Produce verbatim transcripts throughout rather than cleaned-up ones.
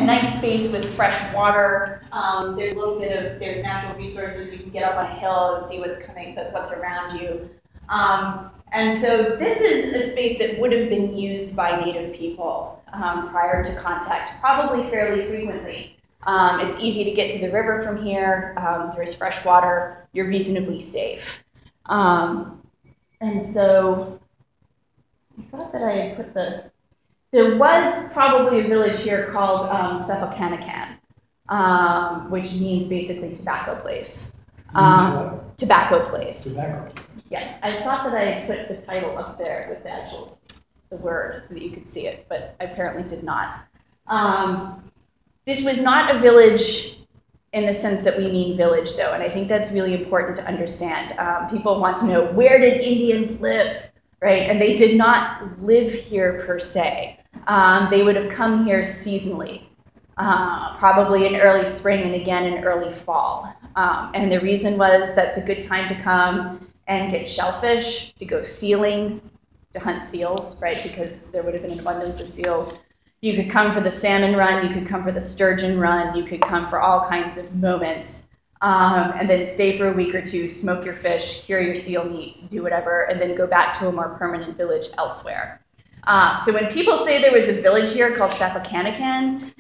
a nice space with fresh water. Um, there's a little bit of, there's natural resources. You can get up on a hill and see what's coming, what's around you. Um, and so this is a space that would have been used by Native people um, prior to contact, probably fairly frequently. Um, it's easy to get to the river from here. Um, there's fresh water. You're reasonably safe. Um, and so I thought that I had put the, there was probably a village here called um, Sepelkanakan, um, which means basically tobacco place. Um, tobacco place. Tobacco. Yes, I thought that I had put the title up there with the actual, the word, so that you could see it, but I apparently did not. Um, this was not a village in the sense that we mean village, though, and I think that's really important to understand. Um, people want to know, where did Indians live, right? And they did not live here per se. Um, they would have come here seasonally, uh, probably in early spring and again in early fall. Um, and the reason was that's a good time to come and get shellfish, to go sealing, to hunt seals, right? Because there would have been an abundance of seals. You could come for the salmon run, you could come for the sturgeon run, you could come for all kinds of moments, um, and then stay for a week or two, smoke your fish, cure your seal meat, do whatever, and then go back to a more permanent village elsewhere. Um, so when people say there was a village here called Sepelkanakan,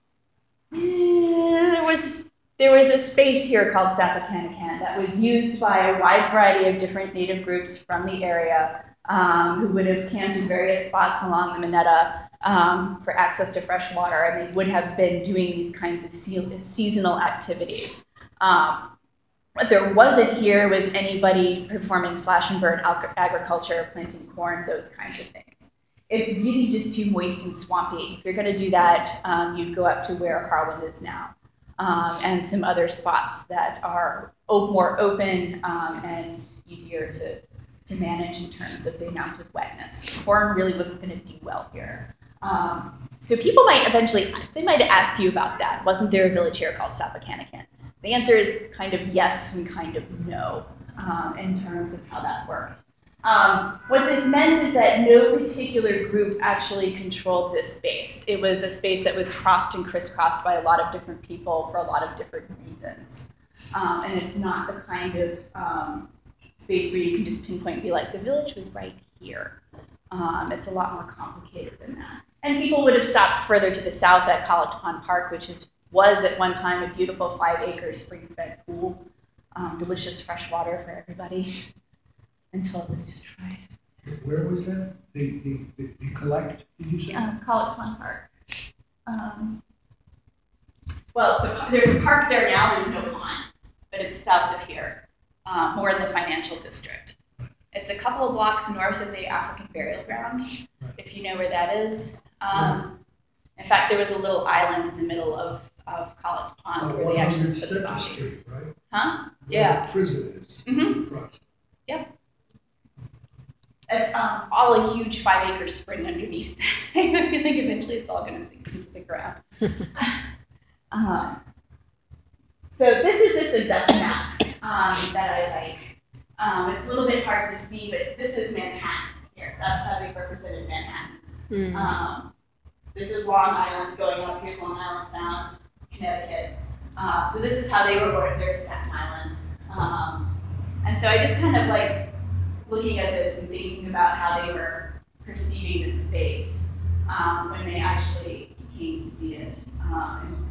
eh, there was there was a space here called Sepelkanakan that was used by a wide variety of different Native groups from the area um, who would have camped in various spots along the Mineta um, for access to fresh water, and they would have been doing these kinds of se- seasonal activities. Um, what there wasn't here was anybody performing slash and burn ag- agriculture, planting corn, those kinds of things. It's really just too moist and swampy. If you're going to do that, um, you'd go up to where Harlan is now, um, and some other spots that are op- more open um, and easier to, to manage in terms of the amount of wetness. Corn really wasn't going to do well here. Um, so people might eventually, they might ask you about that. Wasn't there a village here called Sepelkanakan? The answer is kind of yes and kind of no um, in terms of how that worked. Um, what this meant is that no particular group actually controlled this space. It was a space that was crossed and crisscrossed by a lot of different people for a lot of different reasons. Um, and it's not the kind of um, space where you can just pinpoint and be like, the village was right here. Um, it's a lot more complicated than that. And people would have stopped further to the south at College Pond Park, which was at one time a beautiful five-acre spring-fed pool, um, delicious fresh water for everybody, until it was destroyed. Where was that? The the, the, the collect, did you say? Um, College Pond Park. Um, well, the, there's a park there now, there's no pond, but it's south of here, uh, more in the financial district. It's a couple of blocks north of the African Burial Ground, right, if you know where that is. Um, in fact, there was a little island in the middle of, of College Pond uh, where they actually put the Center bodies. Street, right? Huh? Where Yeah. the prison is. Mm-hmm. Right. Yep. It's um, all a huge five-acre spring underneath. I have a feeling eventually it's all going to sink into the ground. um, so this is just a Dutch map um, that I like. Um, it's a little bit hard to see, but this is Manhattan here. That's how they represented Manhattan. Mm. Um, this is Long Island going up. Here's Long Island Sound, Connecticut. Uh, so this is how they were, their Staten Island. Um, and so I just kind of like looking at this and thinking about how they were perceiving this space um, when they actually came to see it. Um,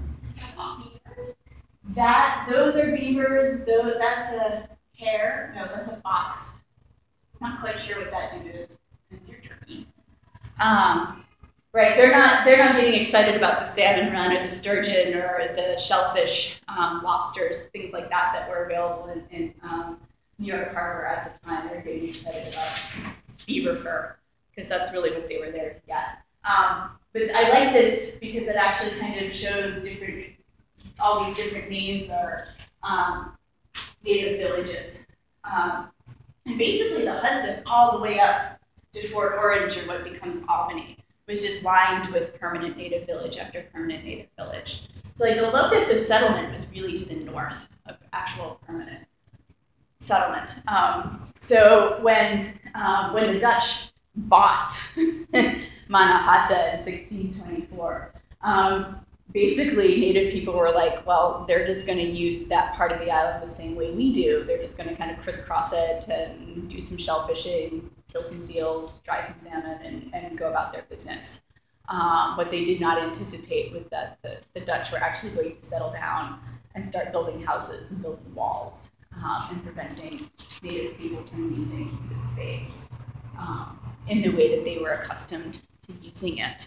that, those are beavers. Those, that's a hare. No, that's a fox. Not quite sure what that dude is. You're turkey. Um, right, they're not they're not getting excited about the salmon run or the sturgeon or the shellfish, um, lobsters, things like that that were available in, in um, New York Harbor at the time. They're getting excited about beaver fur because that's really what they were there to get. Um, but I like this because it actually kind of shows different, all these different names are um, native villages. Um, and basically the Hudson all the way up to Fort Orange, or what becomes Albany, was just lined with permanent native village after permanent native village. So like the locus of settlement was really to the north of actual permanent settlement. Um, so when um, when the Dutch bought Mannahatta in sixteen twenty-four, um, basically native people were like, well, they're just going to use that part of the island the same way we do. They're just going to kind of crisscross it and do some shell fishing, kill some seals, dry some salmon, and, and go about their business. Um, what they did not anticipate was that the, the Dutch were actually going to settle down and start building houses and building walls um, and preventing native people from using the space um, in the way that they were accustomed to using it.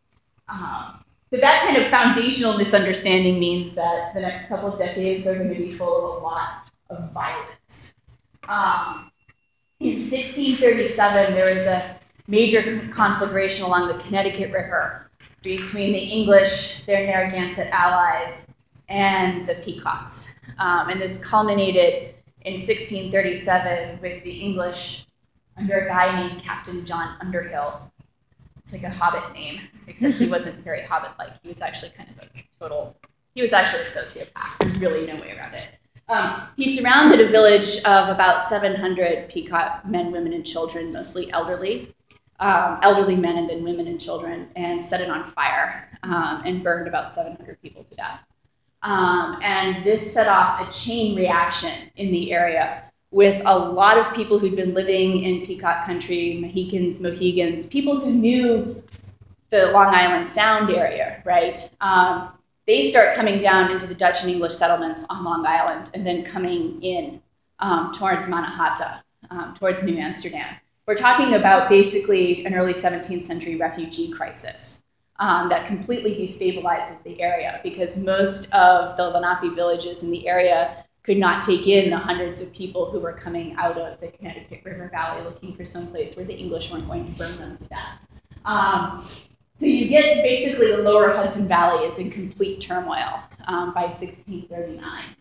Um, so that kind of foundational misunderstanding means that the next couple of decades are going to be full of a lot of violence. Um, in sixteen thirty-seven, there was a major conflagration along the Connecticut River between the English, their Narragansett allies, and the Pequots. Um, and this culminated in sixteen thirty-seven with the English under a guy named Captain John Underhill. It's like a Hobbit name, except he wasn't very Hobbit-like. He was actually kind of a total, he was actually a sociopath. There's really no way around it. Um, he surrounded a village of about seven hundred Pequot men, women, and children, mostly elderly, um, elderly men and then women and children, and set it on fire um, and burned about seven hundred people to death. Um, and this set off a chain reaction in the area with a lot of people who'd been living in Pequot country, Mohicans, Mohegans, people who knew the Long Island Sound area, right? Um, they start coming down into the Dutch and English settlements on Long Island and then coming in um, towards Mannahatta, um, towards New Amsterdam. We're talking about basically an early seventeenth century refugee crisis um, that completely destabilizes the area because most of the Lenape villages in the area could not take in the hundreds of people who were coming out of the Connecticut River Valley looking for some place where the English weren't going to burn them to death. Um, so you get basically the lower Hudson Valley is in complete turmoil um, by sixteen thirty-nine.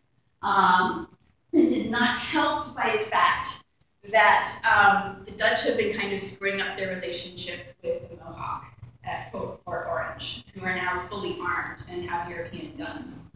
Um, this is not helped by the fact that um, the Dutch have been kind of screwing up their relationship with the Mohawk at Fort Orange, who are now fully armed and have European guns.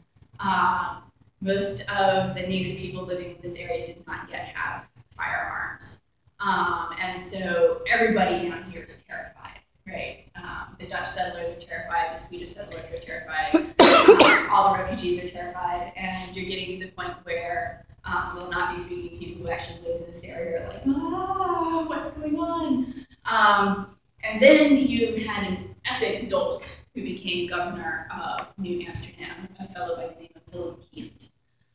Um, Most of the native people living in this area did not yet have firearms. Um, and so everybody down here is terrified, right? Um, the Dutch settlers are terrified, the Swedish settlers are terrified, um, all the refugees are terrified, and you're getting to the point where um, will not be speaking people who actually live in this area are like, ah, what's going on? Um, and then you had an epic dolt who became governor of New Amsterdam, a fellow by the name of Willem Kieft.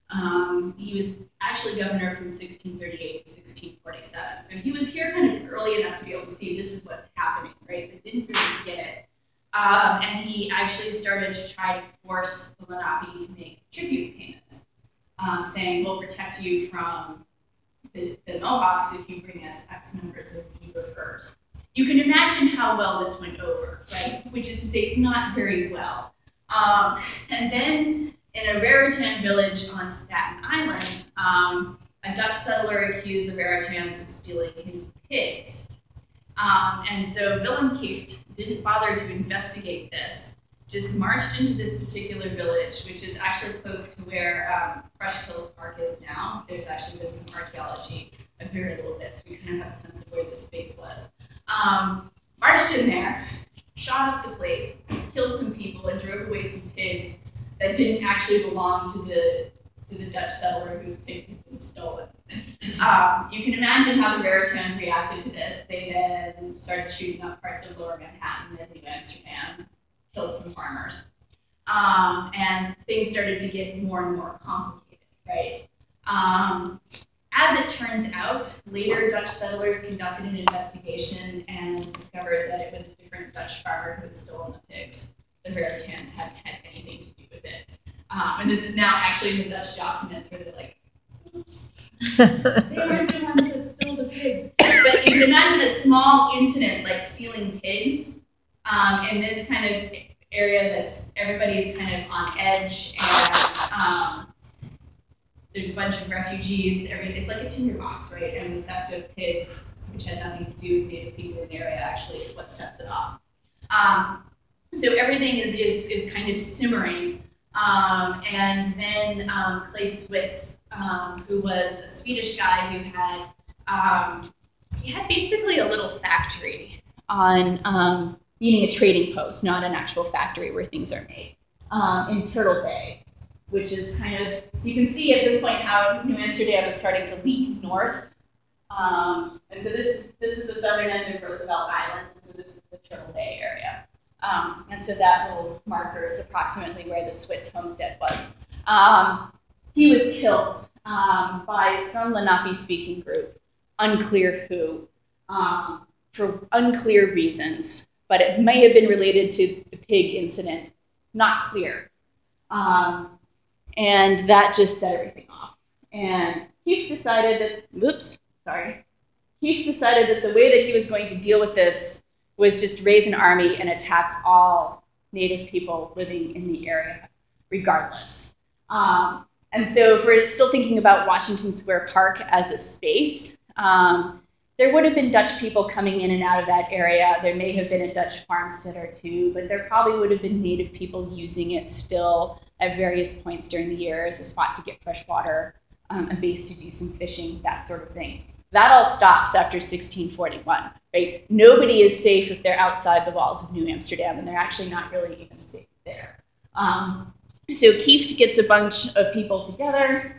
Um, he was actually governor from sixteen thirty-eight to sixteen forty-seven. So he was here kind of early enough to be able to see this is what's happening, right? But didn't really get it. Um, and he actually started to try to force the Lenape to make tribute payments, um, saying, we'll protect you from the, the Mohawks if you bring us X numbers of beaver furs. You can imagine how well this went over, right? Which is to say, not very well. Um, and then in a Raritan village on Staten Island, um, a Dutch settler accused the Raritans of stealing his pigs. Um, and so Willem Kieft didn't bother to investigate this, just marched into this particular village, which is actually close to where um, Fresh Hills Park is now. There's actually been some archaeology, a very little bit, so we kind of have a sense of where this space was. Um, marched in there, shot up the place, killed some people, and drove away some pigs that didn't actually belong to the to the Dutch settler whose pigs had been stolen. Um, you can imagine how the Raritans reacted to this. They then started shooting up parts of Lower Manhattan and New Amsterdam, killed some farmers, um, and things started to get more and more complicated, right? Um, as it turns out, later Dutch settlers conducted an investigation and discovered that it was a different Dutch farmer who had stolen the pigs. The Raritans hadn't had anything to do with it. Um, and this is now actually in the Dutch documents where they're like, oops, they weren't the ones that stole the pigs. But you can imagine a small incident like stealing pigs um, in this kind of area that's everybody's kind of on edge and um, there's a bunch of refugees. Every, it's like a tinderbox, right? And the theft of pigs, which had nothing to do with native people in the area, actually is what sets it off. Um, so everything is, is, is kind of simmering. Um, and then um, Clay Switz, um, who was a Swedish guy who had um, he had basically a little factory on um, meaning a trading post, not an actual factory where things are made. um, in Turtle Bay, which is kind of, you can see at this point how New Amsterdam is starting to leak north. Um, and so this is this is the southern end of Roosevelt Island, and so this is the Turtle Bay area. Um, and so that little marker is approximately where the Switz homestead was. Um, he was killed um, by some Lenape-speaking group, unclear who, um, for unclear reasons, but it may have been related to the pig incident, not clear. Um, and that just set everything off. And Keith decided that, whoops, sorry. Keith decided that the way that he was going to deal with this was just raise an army and attack all Native people living in the area, regardless. Um, and so if we're still thinking about Washington Square Park as a space, um, there would have been Dutch people coming in and out of that area. There may have been a Dutch farmstead or two, but there probably would have been Native people using it still at various points during the year as a spot to get fresh water, um, a base to do some fishing, that sort of thing. That all stops after sixteen forty-one, right? Nobody is safe if they're outside the walls of New Amsterdam, and they're actually not really even safe there. Um, so Kieft gets a bunch of people together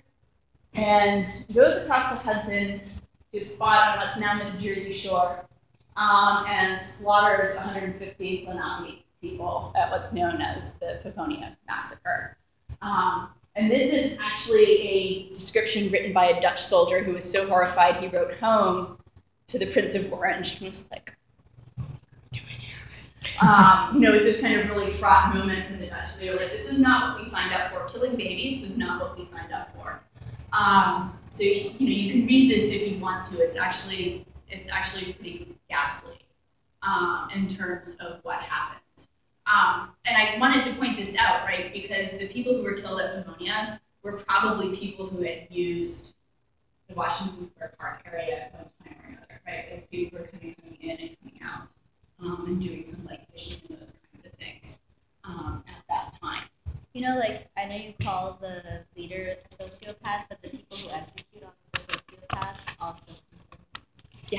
and goes across the Hudson to a spot on what's now the New Jersey shore, um, and slaughters one hundred fifty Lenape people at what's known as the Pavonia Massacre. Um, and this is actually a description written by a Dutch soldier who was so horrified he wrote home to the Prince of Orange and was like, what are you doing here? Um, you know, it was this kind of really fraught moment for the Dutch. They were like, this is not what we signed up for. Killing babies was not what we signed up for. Um, so you know, you can read this if you want to. It's actually it's actually pretty ghastly um, in terms of what happened. Um, and I wanted to point this out, right, because the people who were killed at Pavonia were probably people who had used the Washington Square Park area at one time or another, right, as people were coming, coming in and coming out um, and doing some like fishing and those kinds of things um, at that time. You know, like, I know you call the leader a sociopath, but the people who execute on the sociopath also. Yeah.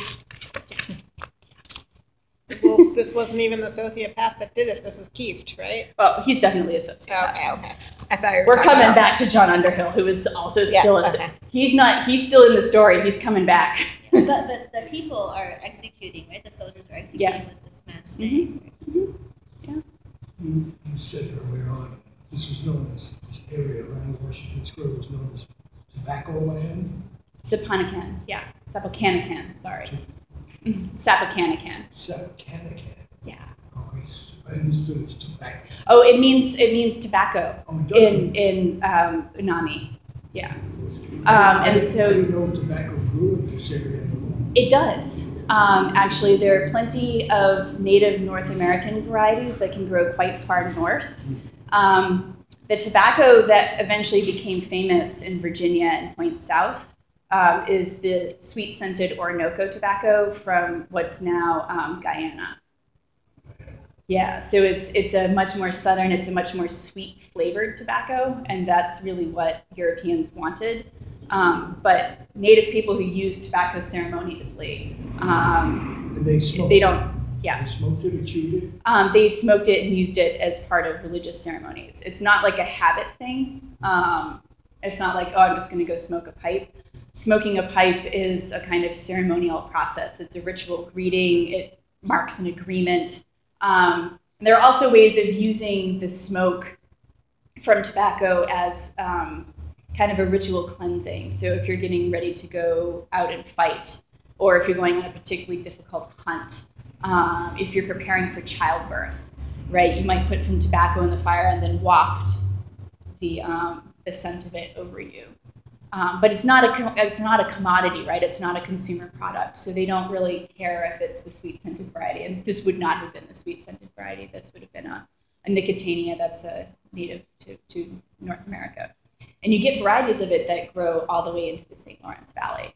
Well, this wasn't even the sociopath that did it. This is Kieft, right? Well, he's definitely a sociopath. Okay, okay. I thought you were We're talking coming about... back to John Underhill, who is also Yeah, still a. okay. He's not. He's still in the story. He's coming back. but but the people are executing, right? The soldiers are executing Yeah. with this man saying. Mm-hmm. Mm-hmm. Yeah. You, you said earlier on, this was known as, this area around Washington Square was known as Tobacco Land. Saponican, yeah. Sapocanacan, sorry. Mm-hmm. Sapocanacan. Sapocanacan. Yeah. Oh, it's, I understood it's tobacco. Oh, it means it means tobacco Oh, it does in mean- in um, Unami. Yeah. Um, and I, didn't, so- I didn't know tobacco grew in this area at all. It does. Um, actually, there are plenty of native North American varieties that can grow quite far north. Um, the tobacco that eventually became famous in Virginia and points south um, is the sweet-scented Orinoco tobacco from what's now um, Guyana. Yeah, so it's it's a much more southern, it's a much more sweet flavored tobacco, and that's really what Europeans wanted. Um, but native people who use tobacco ceremoniously, um, And they smoked they it. don't, yeah. They smoked it or chewed it. Um, they smoked it and used it as part of religious ceremonies. It's not like a habit thing. Um, it's not like, oh, I'm just going to go smoke a pipe. Smoking a pipe is a kind of ceremonial process. It's a ritual greeting. It marks an agreement. Um, and there are also ways of using the smoke from tobacco as um, kind of a ritual cleansing. So if you're getting ready to go out and fight, or if you're going on a particularly difficult hunt, um, if you're preparing for childbirth, right, you might put some tobacco in the fire and then waft the um, the scent of it over you. Um, but it's not a it's not a commodity, right? It's not a consumer product, so they don't really care if it's the sweet scented variety. And this would not have been the sweet scented variety. This would have been a, a Nicotiana that's a native to, to North America. And you get varieties of it that grow all the way into the Saint Lawrence Valley.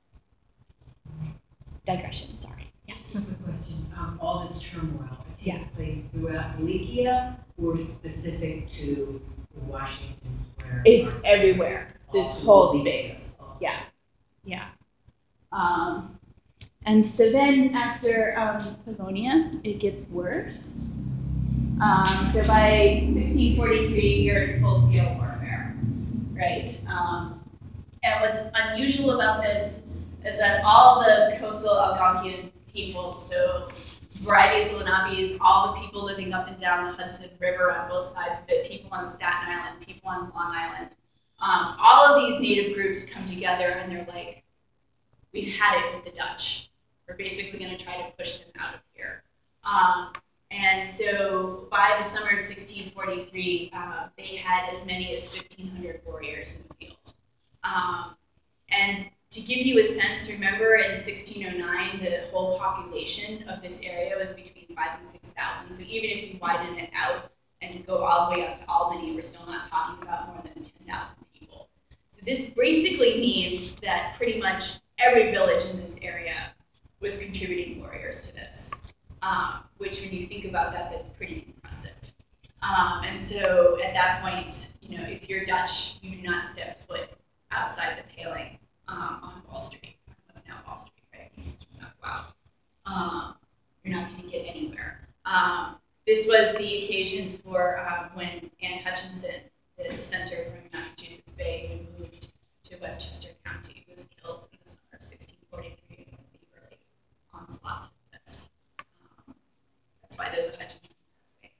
Digression, sorry. Yes. Simple question. Um, all this turmoil, it takes Yeah. place throughout Wallachia or specific to Washington Square? It's Park? everywhere. This All through whole Wallachia. space. Yeah. Yeah. Um, and so then after um, Pavonia, it gets worse. Um, so by sixteen forty-three, you're in full-scale warfare, right? Um, and what's unusual about this is that all the coastal Algonquian people, so varieties of Lenapes, all the people living up and down the Hudson River on both sides of it, people on Staten Island, people on Long Island, um, all of these native groups come together and they're like, we've had it with the Dutch. We're basically going to try to push them out of here. Um, and so by the summer of sixteen forty-three, uh, they had as many as fifteen hundred warriors in the field. Um, and to give you a sense, remember in sixteen oh nine, the whole population of this area was between five and six thousand. So even if you widen it out and go all the way up to Albany, we're still not talking about more than ten thousand people. So this basically means that pretty much every village in this area was contributing warriors to this, um, which when you think about that, that's pretty impressive. Um, and so at that point, you know, if you're Dutch, you do not step foot outside the paling um, on Wall Street. That's now Wall Street, right? You just do not go out. Um, you're not going to get anywhere. Um, this was the occasion for uh, when Anne Hutchinson, the dissenter from Massachusetts Bay, who moved to Westchester County, was killed in the summer of sixteen forty-three in one of the early onslaughts of this. Um, that's why there's a Hutchinson Bay.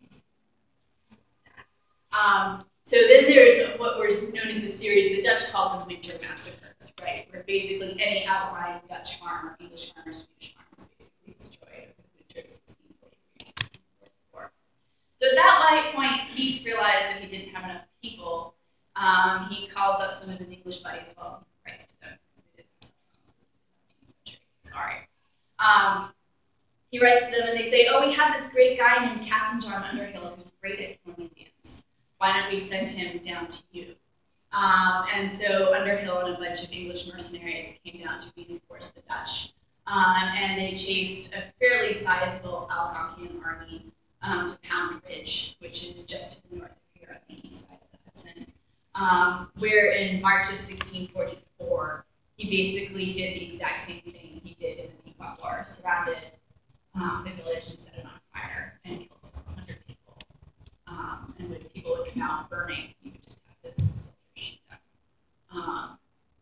Um, so then there's what was known as a series, the Dutch called them winter massacres, right? Where basically any outlying Dutch farm or English farm or Swedish farm was basically destroyed over the winter of sixteen forty-three to sixteen forty-four. So at that point, Keith realized that he didn't have enough people. Um, he calls up some of his English buddies, well, he writes to them, because they didn't have cell phones, this is the nineteenth century, sorry. Um, he writes to them and they say, oh, we have this great guy named Captain John Underhill who's great at killing Indians. Why don't we send him down to you? Um, and so Underhill and a bunch of English mercenaries came down to reinforce the Dutch. Um, and they chased a fairly sizable Algonquian army um, to Pound Ridge, which is just to the north of here on the east side of the Hudson, um, where in March of sixteen forty-four, he basically did the exact same thing he did in the Pequot War, surrounded um, the village and set it on fire and killed several hundred people. Um, and when people would come out burning, you would just have this soldier shoot them. Um,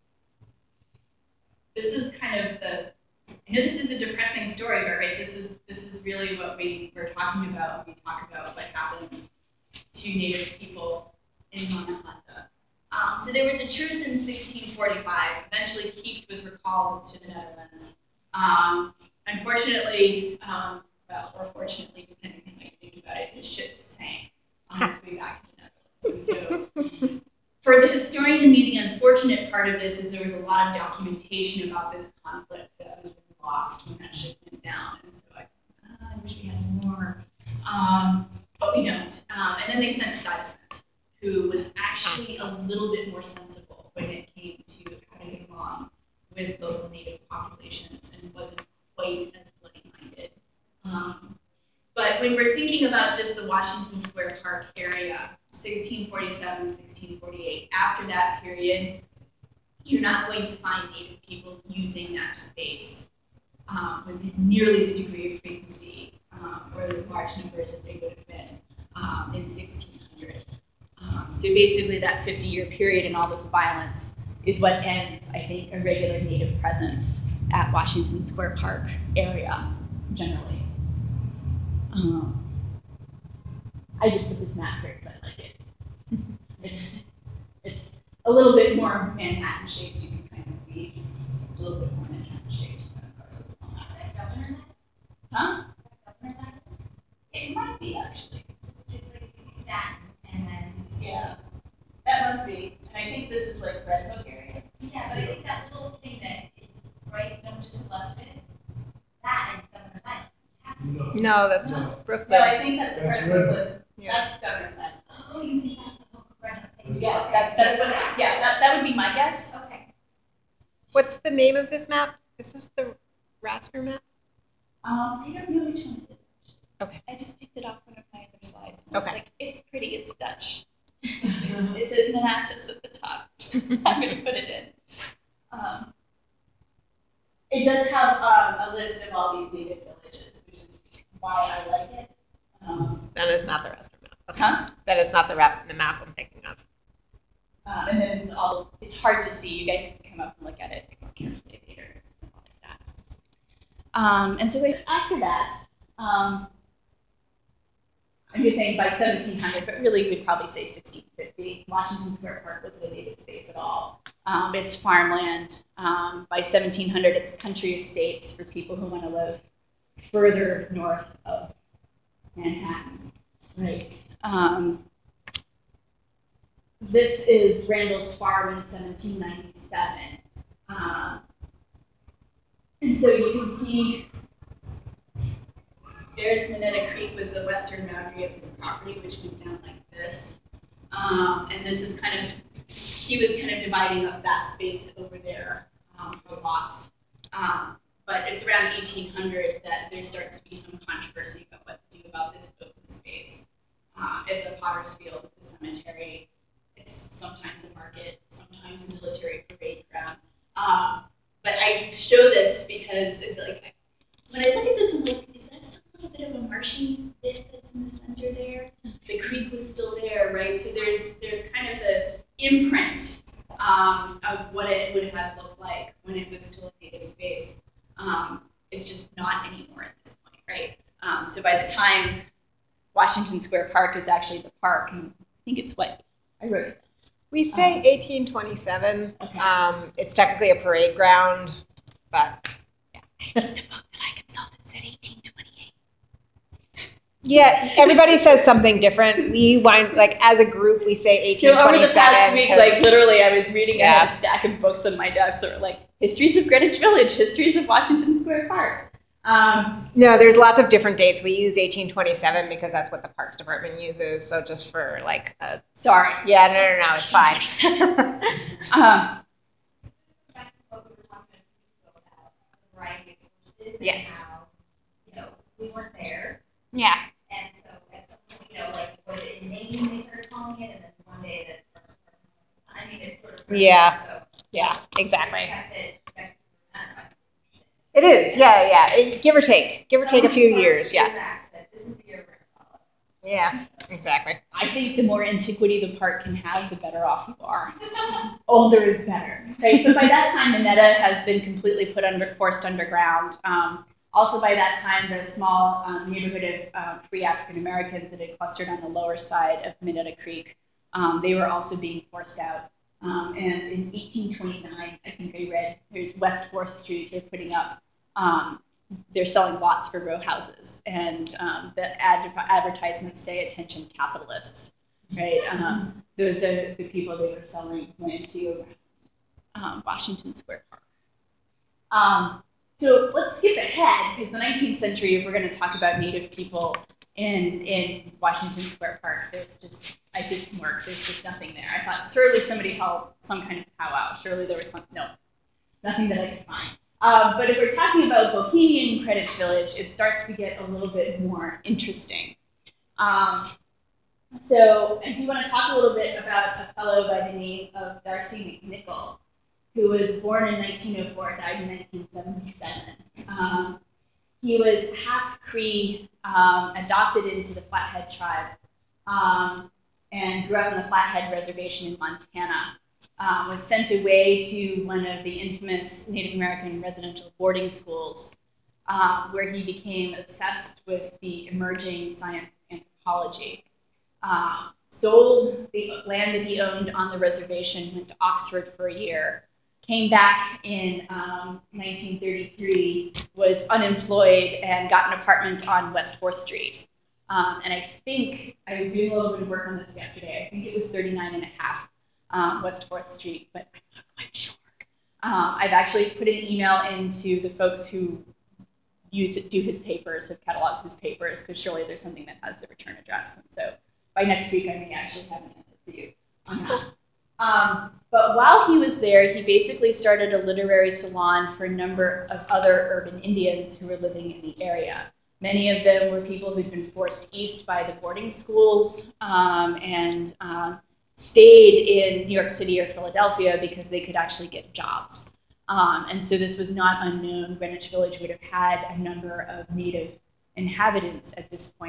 this is kind of the, I know this is a depressing story, but right, this is this is really what we were talking about when we talk about what happened to Native people in Manhattan. Um, so there was a truce in sixteen forty-five. Eventually, Kieft was recalled to the Netherlands. Um, unfortunately, um, well, or fortunately, depending on how you think about it, his ships sank on its way back to the Netherlands. And so, for the historian and me, the unfortunate part of this is there was a lot of documentation about this conflict that was lost when that ship went down. And so I, uh, I wish we had more, um, but we don't. Um, and then they sent Stuyvesant, who was actually a little bit more sensible when it came to how to get along with local native populations and wasn't quite as bloody-minded. Um, but when we're thinking about just the Washington Square Park area, sixteen forty-seven, sixteen forty-eight, after that period, you're not going to find native people using that space um, with nearly the degree of frequency um, or the large numbers that they would have been um, in sixteen hundred. Um, so basically that fifty-year period and all this violence is what ends, I think, a regular native presence at Washington Square Park area, generally. Um, I just put this map here because I like it. it's, it's a little bit more Manhattan shaped, you can kind of see. It's a little bit more Manhattan shaped. Huh? It might be, actually. Just, it's like you see Staten, and then Yeah. That must be. And I think this is like Red Hook area. yeah, but I think that little thing that is right, no, just left of it, that is Governor's Island. That's No. No, that's No. Brooklyn. No, I think that's, That's part Red of Hook. Brooklyn. Yeah. That's Governor's Island. oh, you think that's the whole Red Hook thing? Yeah, that, that's what. Yeah, that, that would be my guess. Okay. What's the name of this map? Is this the Rasker map? Um, I don't know which one it is. Okay. I just picked it off one of my other slides. And I was Okay. like, it's pretty. It's Dutch. It says Manassas at the top. I'm going to put it in. Um, it does have um, a list of all these native villages, which is why I like it. Um, that is not the Rasner map. Okay. Huh? That is not the, rap, the map I'm thinking of. Um, and then all, it's hard to see. You guys can come up and look at it more carefully later. Stuff like that. Um, and so after that, um, I'm just saying by seventeen hundred, but really we'd probably say sixteen fifty. Washington Square Park was no native space at all. Um, it's farmland. Um, by seventeen hundred, it's country estates for people who want to live further north of Manhattan. Right. Um, this is Randall's Farm in seventeen ninety-seven. Um, and so you can see there's Minetta Creek was the western boundary of this property, which went down like this. Um, and this is kind of, he was kind of dividing up that space over there um, for lots. Um, but it's around eighteen hundred that there starts to be some controversy about what to do about this open space. Uh, it's a potter's field, it's a cemetery, it's sometimes a market, sometimes a military parade ground. Um, but I show this because it's like, when I look at this, I'm like, is that still a little bit of a marshy bit that's in the center there? The creek was still there, right? So there's there's kind of the imprint um, of what it would have looked like when it was still a native space. Um, it's just not anymore at this point, right? Um, so by the time Washington Square Park is actually the park, and I think it's what I wrote it. We say Um, eighteen twenty-seven. Okay. Um, it's technically a parade ground, but I think the book that I consulted said eighteen twenty-eight. yeah, everybody says something different. We wind like as a group, we say eighteen You know, over twenty-seven. the past week, like literally, I was reading Yeah. I had a stack of books on my desk that were like histories of Greenwich Village, histories of Washington Square Park. Um, No, there's lots of different dates. We use eighteen twenty-seven because that's what the Parks Department uses. So just for like a sorry. yeah, no, no, no, it's fine. Um, Back to what we were talking about a variety of sources. Yes. And how, you know, we weren't there. Yeah. And so at some point, you know, like, was it in Maine they started calling it, and then one day that Parks Department, I mean, it's sort of. Yeah. So. Yeah, exactly. We kept it, kept it, I don't know. It is, yeah, yeah. It- give or take, give or take a few years, yeah. This is the year we're gonna follow. Yeah, exactly. I think the more antiquity the park can have, the better off you are. Older is better, right? But by that time, Minetta has been completely put under, forced underground. Um, also, by that time, the small um, neighborhood of um, free African Americans that had clustered on the lower side of Minetta Creek, um, they were also being forced out. Um, and in eighteen twenty-nine, I think I read, there's West fourth Street, they're putting up, um, they're selling lots for row houses. And um, the ad- advertisements say, attention capitalists, right? Um, those are the people they were selling land to around um, Washington Square Park. Um, so let's skip ahead, because the nineteenth century, if we're going to talk about Native people in, in Washington Square Park, there's just, I did some work, there's just nothing there. I thought surely somebody held some kind of powwow. Surely there was some, no, nothing that I could find. Um, but if we're talking about Bohemian Greenwich Village, it starts to get a little bit more interesting. Um, so I do want to talk a little bit about a fellow by the name of Darcy McNichol, who was born in nineteen oh four, died in nineteen seventy-seven. Um, he was half Cree, um, adopted into the Flathead tribe, um, and grew up on the Flathead Reservation in Montana. Um, was sent away to one of the infamous Native American residential boarding schools, um, where he became obsessed with the emerging science of anthropology. Uh, sold the land that he owned on the reservation, went to Oxford for a year, came back in um, nineteen thirty-three, was unemployed, and got an apartment on West fourth Street. Um, and I think, I was doing a little bit of work on this yesterday, I think it was thirty-nine and a half um, West fourth Street, but I'm not quite sure. Um, I've actually put an email into the folks who use it, do his papers, have cataloged his papers, because surely there's something that has the return address. And so by next week, I may actually have an answer for you on that. Um, but while he was there, he basically started a literary salon for a number of other urban Indians who were living in the area. Many of them were people who'd been forced east by the boarding schools um, and um, stayed in New York City or Philadelphia because they could actually get jobs. Um, and so this was not unknown. Greenwich Village would have had a number of native inhabitants at this point.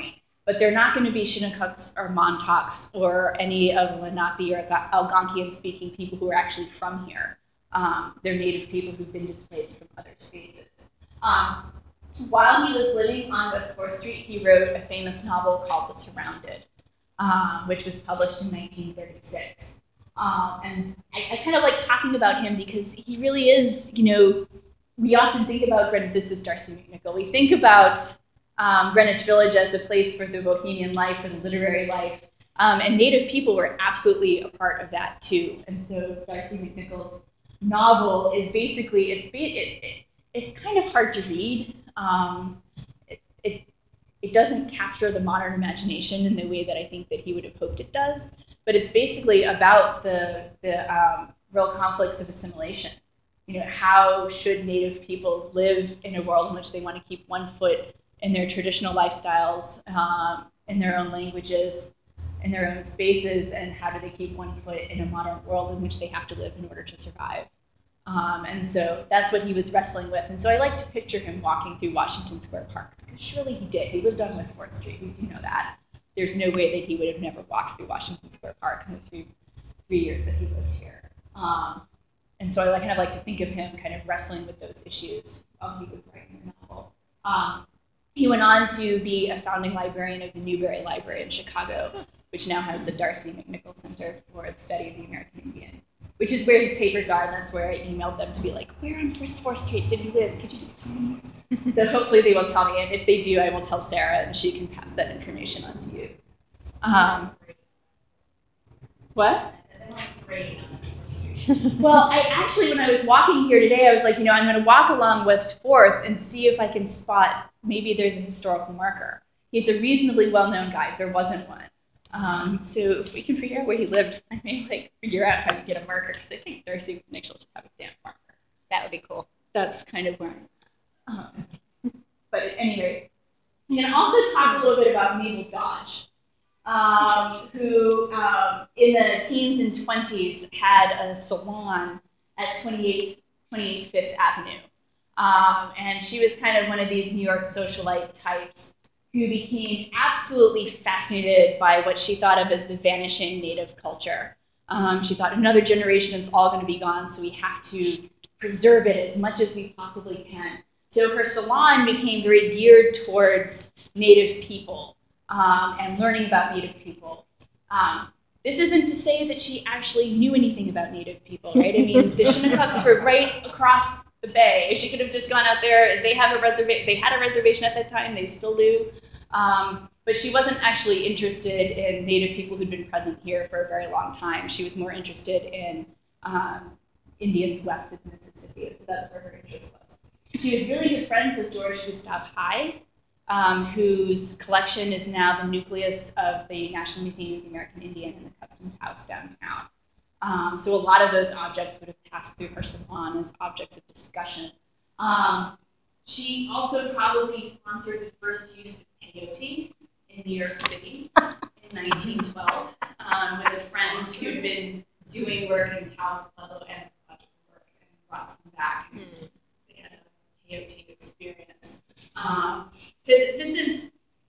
but they're not going to be Shinnecoocks or Montauk's or any of Lenape or Algonquian-speaking people who are actually from here. Um, they're Native people who've been displaced from other spaces. Um, while he was living on West fourth Street, he wrote a famous novel called The Surrounded, um, which was published in nineteen thirty-six. Um, and I, I kind of like talking about him because he really is, you know, we often think about Greenwich, this is Darcy McNichol, we think about um, Greenwich Village as a place for the bohemian life or the literary life, um, and Native people were absolutely a part of that too. And so Darcy McNichol's novel is basically, it's it, it, it's kind of hard to read. Um, it, it, it doesn't capture the modern imagination in the way that I think that he would have hoped it does, but it's basically about the, the um, real conflicts of assimilation. You know, how should Native people live in a world in which they want to keep one foot in their traditional lifestyles, um, in their own languages, in their own spaces, and how do they keep one foot in a modern world in which they have to live in order to survive? Um, and so that's what he was wrestling with. And so I like to picture him walking through Washington Square Park, because surely he did. He lived on West fourth Street. We do know that. There's no way that he would have never walked through Washington Square Park in the three, three years that he lived here. Um, and so I kind of like to think of him kind of wrestling with those issues while he was writing the novel. Um, he went on to be a founding librarian of the Newberry Library in Chicago, which now has the Darcy McNichol Center for the Study of the American Indian, which is where his papers are, and that's where I emailed them to be like, where on West fourth Street did you live? Could you just tell me? So hopefully they will tell me, and if they do, I will tell Sarah, and she can pass that information on to you. Um, what? Well, I actually, when I was walking here today, I was like, you know, I'm going to walk along West fourth and see if I can spot maybe there's a historical marker. He's a reasonably well-known guy. There wasn't one. Um, so if we can figure out where he lived, I may like figure out how to get a marker, because I think Darcy McNichol should have a stamp marker. That would be cool. That's kind of where I'm at. Um, but at any rate, I'm going to also talk a little bit about Mabel Dodge, um, who um, in the teens and twenties had a salon at twenty-eighth, twenty-eighth Fifth Avenue. Um, and she was kind of one of these New York socialite types who became absolutely fascinated by what she thought of as the vanishing Native culture. Um, she thought another generation is all going to be gone, so we have to preserve it as much as we possibly can. So her salon became very geared towards Native people um, and learning about Native people. Um, this isn't to say that she actually knew anything about Native people, right? I mean, the Shinnecoocks were right across the bay. She could have just gone out there. They have a reservation. They had a reservation at that time. They still do. Um, but she wasn't actually interested in Native people who'd been present here for a very long time. She was more interested in um, Indians west of Mississippi, and so that's where her interest was. She was really good friends with George Gustav Heye, um, whose collection is now the nucleus of the National Museum of the American Indian in the Customs House downtown. Um, so a lot of those objects would have passed through her salon as objects of discussion. Um, she also probably sponsored the first use of peyote in New York City in nineteen twelve um, with a friend who'd been doing work in Taos Pueblo and project work and brought some back. And they had a peyote experience. Um, so this is,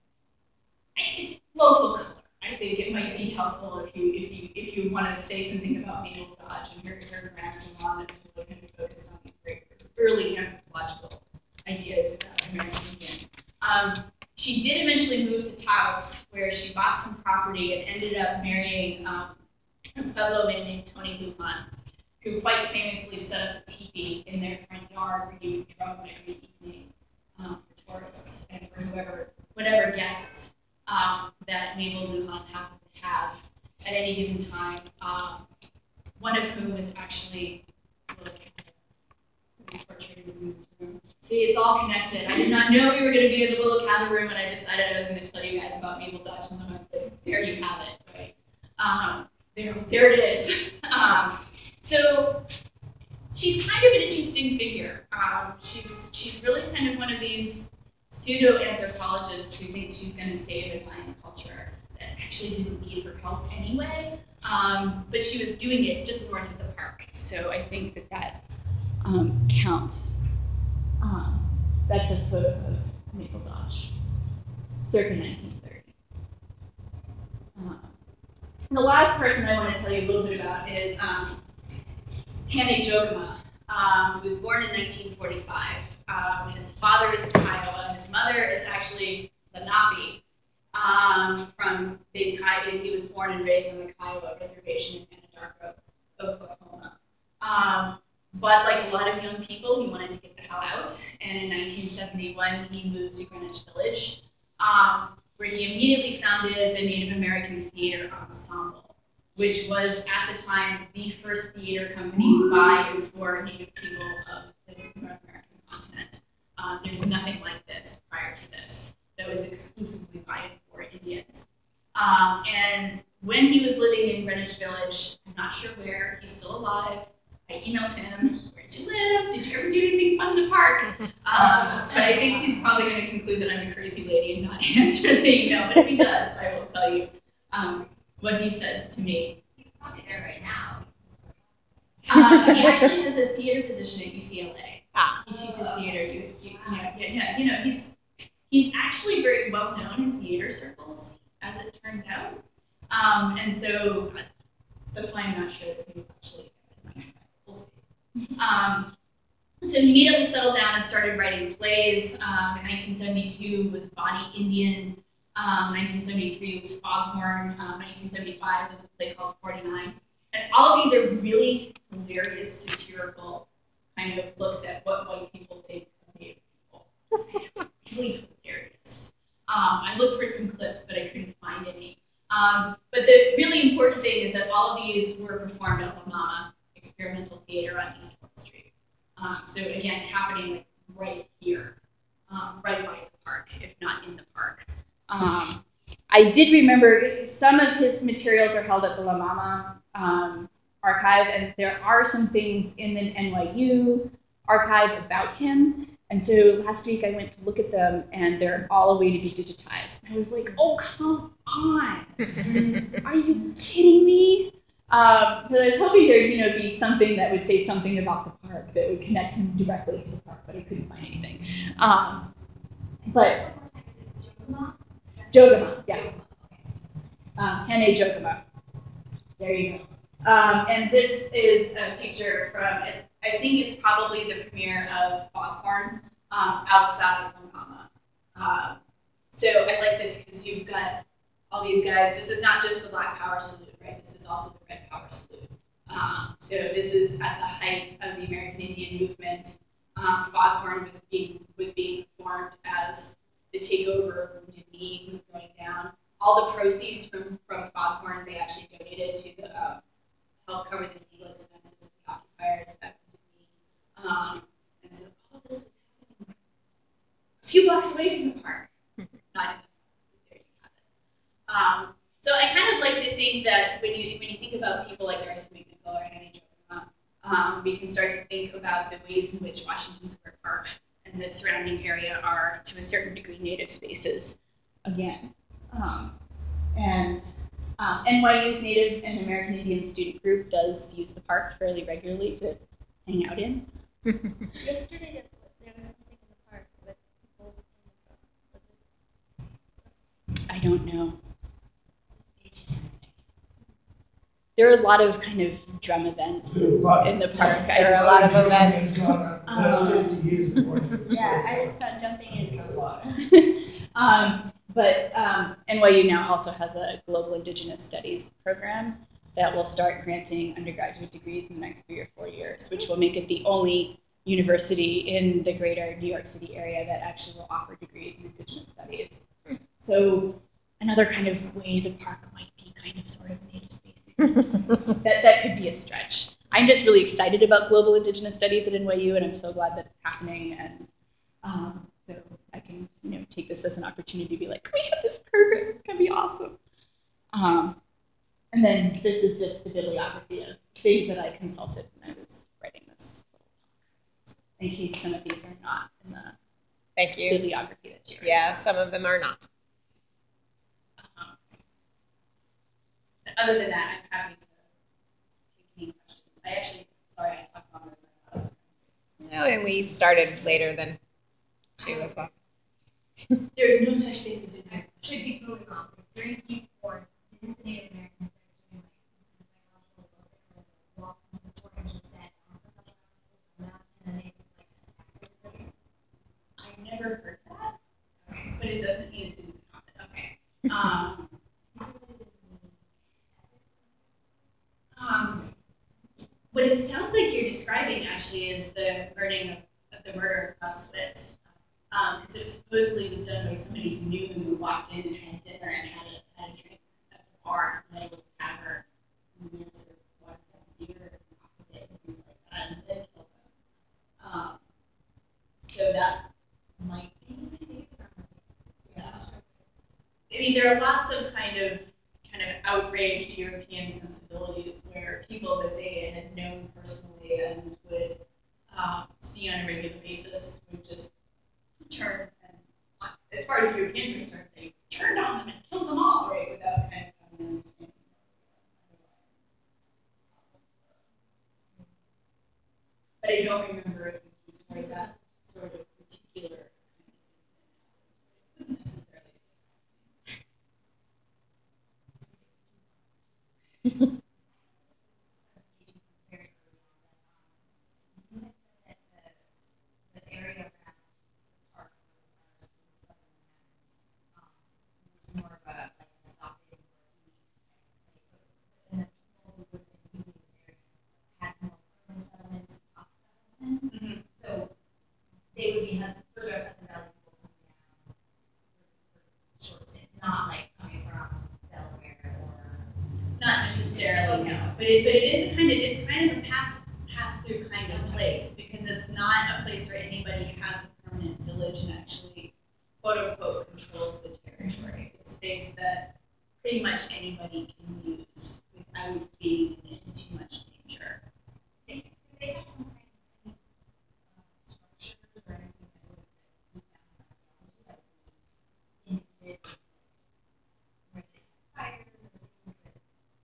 it's local color. I think it might be helpful if you if you if you wanted to say something about Mabel Dodge and her, her grand salon that was really kind of focused on these very early anthropological ideas about American Indians. Um, she did eventually move to Taos, where she bought some property and ended up marrying um, a Pueblo man named Tony Lujan, who quite famously set up a teepee in their front yard where you would drum every evening um, for tourists and for whoever, whatever guests um, that Mabel Lujan happened to have at any given time. Um, one of whom was actually portrait in this room. See, it's all connected. I did not know we were going to be in the Willa Cather room, and I decided I was going to tell you guys about Mabel Dodge, and then there you have it, right? Um, there, there it is. um, so she's kind of an interesting figure. Um, she's she's really kind of one of these pseudo-anthropologists who thinks she's going to save a dying culture that actually didn't need her help anyway, um, but she was doing it just north of the park. So I think that that um, counts. Um, that's a photo of Mabel Dodge, circa nineteen thirty. Um, the last person I want to tell you a little bit about is um, Hannah Jogama, um, who was born in nineteen forty-five. Um, his father is Kiowa. His mother is actually Lenape um, from the Kiowa. He was born and raised on the Kiowa Reservation in Anadarko, Oklahoma. Um, but like a lot of young people, he wanted to get the hell out. And in nineteen seventy-one, he moved to Greenwich Village, um, where he immediately founded the Native American Theater Ensemble, which was at the time the first theater company by and for Native people of the North American continent. Um, there's nothing like this prior to this that was exclusively by and for Indians. Um, and when he was living in Greenwich Village, I'm not sure where, he's still alive. I emailed him, where'd you live? Did you ever do anything fun in the park? Um, but I think he's probably going to conclude that I'm a crazy lady and not answer the email. But if he does, I will tell you um, what he says to me. He's probably there right now. Uh, he actually has a theater position at U C L A. Ah. He teaches theater. He was, you know, yeah, yeah, you know, he's he's actually very well known in theater circles, as it turns out. Um, and so that's why I'm not sure that he's actually to my we'll see. Um, so he immediately settled down and started writing plays. Um, in nineteen seventy-two was Bonnie Indian. Um, nineteen seventy-three was Foghorn. Um, nineteen seventy-five was a play called forty-nine. And all of these are really hilarious, satirical kind of looks at what white people think of Native people. Really hilarious. Um, I looked for some clips, but I couldn't find any. Um, but the really important thing is that all of these were performed at La Mama Experimental Theater on East fourth Street. Um, so again, happening like right here, um, right by the park, if not in the park. Um, I did remember some of his materials are held at the La Mama um, archive, and there are some things in the N Y U archive about him. And so last week I went to look at them, and they're all away to be digitized. And I was like, oh, come on. Are you kidding me? Um, but I was hoping there'd you know, be something that would say something about the park that would connect him directly to the park, but I couldn't find anything. Um, but Jogama, yeah. Um, Hannah Jogama. There you go. Um, and this is a picture from, I think it's probably the premiere of Foghorn um, outside of La Mama. Um, so I like this because you've got all these guys. This is not just the Black Power salute, right? This is also the Red Power salute. Um, so this is at the height of the American Indian movement. Um, Foghorn was being was being formed as the takeover of Wounded Knee was going down. All the proceeds from, from Foghorn, they actually donated to the um, help cover the legal expenses of the occupiers at Wounded Knee. Um, and so all of this was happening a few blocks away from the park. Not even there you have it. Um, so I kind of like to think that when you when you think about people like Darcy McNichol or Hannah Jogama, um, we can start to think about the ways in which Washington Square Park and the surrounding area are, to a certain degree, native spaces again. Um, and um, N Y U's Native and American Indian Student Group does use the park fairly regularly to hang out in. Yesterday there was something in the park with people in the I don't know. There are a lot of kind of drum events There are a lot- in the park. There are I, a lot of drum events. gone on the last Um, fifty years in Washington. Yeah, I just saw jumping in. A lot. um, but um, N Y U now also has a Global Indigenous Studies program that will start granting undergraduate degrees in the next three or four years, which will make it the only university in the greater New York City area that actually will offer degrees in Indigenous Studies. So another kind of way the park might be kind of sort of native space. that that could be a stretch. I'm just really excited about Global Indigenous Studies at N Y U, and I'm so glad that it's happening. And um, so I can, you know, take this as an opportunity to be like, we have this program. It's gonna be awesome. Um, and then this is just the bibliography of things that I consulted when I was writing this, in case some of these are not in the Thank you. bibliography that you Yeah, some of them are not. Um, other than that, I'm happy to take any questions. I actually, sorry, I talked longer than I was going No, and we started later than two as well. to. There is no such thing as a time. Should be totally confident. During Peace Corps, the Native Americans that are doing like some kind of psychological work or walk on the floor and just sat down for a couple hours and then they just like attack everybody? I never heard that. Okay, but it doesn't mean it didn't happen. Okay. Um, um, what it sounds like you're describing actually is the burning of, of the murder of Klaus Switz. Um, because it supposedly was done by somebody who knew him, who walked in and had dinner and had a, had a drink at the bar, in the middle of the tavern, and then served water down beer and coffee and things like that, and then killed him. Um, so that might be, I think it's around, yeah. I mean, there are lots of kind of kind of outraged European sensibilities where people that they had known personally and would um, see on a regular basis would just turn and, as far as Europeans are concerned, they turned on them and killed them all, right, without kind of having an understanding. But I don't remember if it was for that sort of particular kind of incident. Wouldn't necessarily The area around the park where the schools um, more of a like a stopping or ease type place. And the people who would have been using this area had more permanent settlements off the Hudson. Mm-hmm. So they would be Hudson, further up Hudson Valley people coming down for, for short stints, not like coming from Delaware or Not necessarily, no. But it but it is a kind of it's kind of a pass pass through kind of place because it's not a place where anybody has a permanent village and actually quote unquote controls the territory. It's space that pretty much anybody can use without being in too much danger. they, they have some kind of uh, structures or anything that would that we found in archaeology that would indicate where they have fires or things that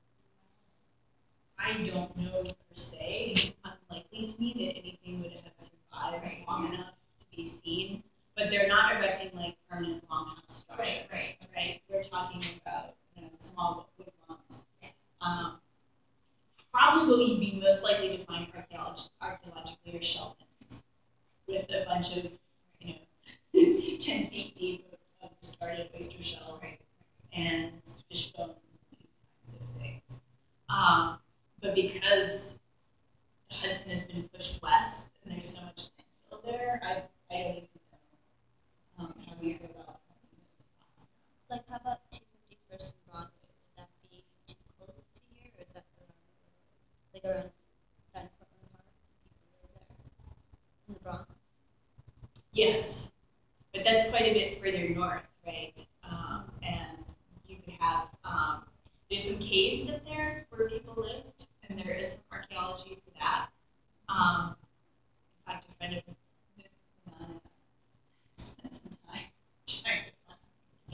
I don't know per se. It's unlikely to me that anything would have survived Right. long enough to be seen. But they're not erecting like permanent longhouse structures, Right, right. right? We're talking about you know small wigwams. Yeah. Um, probably what you'd be most likely to find archaeolog- archaeologically are shell pits with a bunch of you know ten feet deep of, of discarded oyster shells Right. and fish bones and these kinds of things. Um, but because the Hudson has been pushed west and there's so much landfill there, I, I don't even know um, how we go about finding those spots. Like, how about two fifty-first and Broadway? Would that be too close to here, or is that around, like around Van Cortlandt Park? Do people live there in the Bronx? Yes, but that's quite a bit further north, right? Um, and you could have, um, there's some caves up there where people lived, and there is some archaeology for that. Um, in fact, a friend of mine spent some time trying to find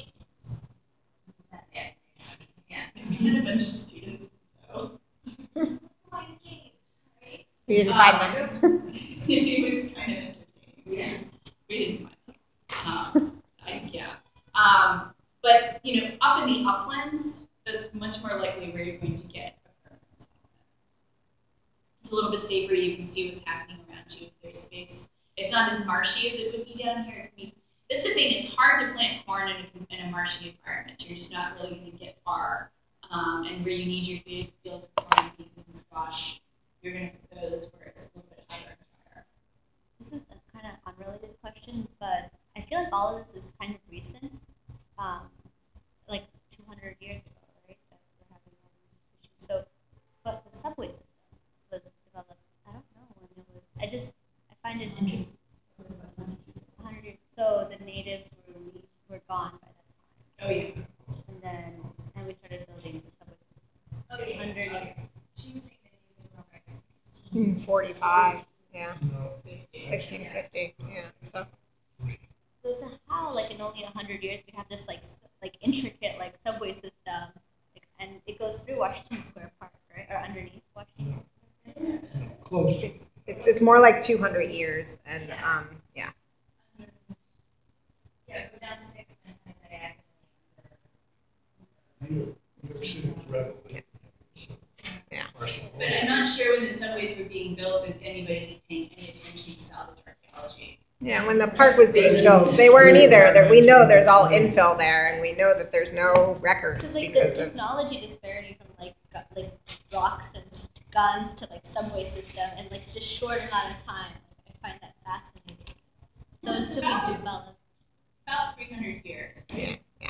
yeah, yeah, we had a bunch of students in tow. Like caves, right? You didn't find Um, them. it was kind of entertaining. Yeah. We didn't find them. Um, I, yeah. Um, but, you know, up in the uplands, that's much more likely where you're going to get a permanent settlement. It's a little bit safer. You can see what's happening around you. There's space. It's not as marshy as it would be down here. It's be, that's the thing. It's hard to plant corn in a, in a marshy environment. You're just not really going to get far. Um, and where you need your fields of corn, beans, and squash, you're going to put those where it's a little bit higher and higher. This is a kind of unrelated question, but I feel like all of this is kind of recent, um, like two hundred years ago, right? That we're having all these issues. So, but the subway system was developed. I don't know when it was. I just I find it interesting. one hundred years. So the natives were were gone by that time. Oh, yeah. And then and we started building the subway system. Okay. Underneath. She was saying that you was around sixteen. forty-five, yeah, No, sixteen fifty, yeah, so. So to how, like in only a hundred years, we have this like s- like intricate like subway system, like, and it goes through Washington Square Park, right, or underneath Washington. no, close. It's, it's, it's more like two hundred years, and, um, yeah. Yeah, it goes down six and then diagonally. New York, New York City sure when the subways were being built that anybody was paying any attention to salvage archaeology. Yeah, when the park was being built, they weren't either. There, we know there's all infill there, and we know that there's no records Because like because the of. technology disparity from like gu- like rocks and s- guns to like subway system and like just short amount of time. Like, I find that fascinating. So it's to about- be developed. About three hundred years. Yeah, yeah.